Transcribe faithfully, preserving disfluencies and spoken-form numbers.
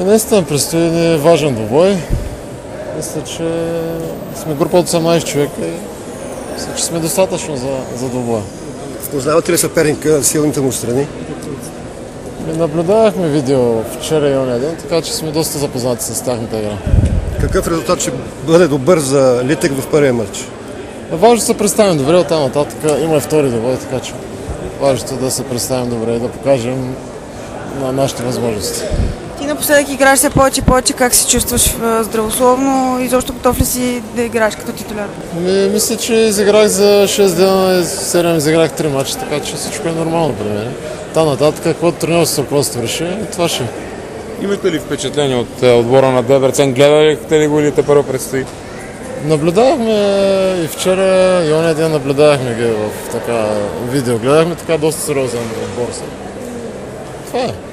Ми наистина предстои ни важен двубой. Мисля, че сме група от осемнайсет човека и мисля, че сме достатъчно за, за двубоя. Познавате ли съперника, силните му страни? Ми наблюдавахме видео вчера и оня ден, така че сме доста запознати с тяхната игра. Какъв резултат ще бъде добър за Литек в първия матч? Важно да се представим добре от там нататък. Има и втори двубой, така че важното е да се представим добре и да покажем на нашите възможности. Ти напоследък играеш все повече и повече. Как се чувстваш здравословно и защо готов ли си да играеш като титуляр? Ми, мисля, че изиграх за шест дена и седем изиграх три мача, така че всичко е нормално при мен. Та нататък, каквото тренерското ръководство реши, това ще. Имате ли впечатление от отбора на Дебрецен? Гледахте ли го или те първо предстои? Наблюдавахме и вчера, и оня ден наблюдавахме ги в така видео. Гледахме така доста сериозен отбор. Това е.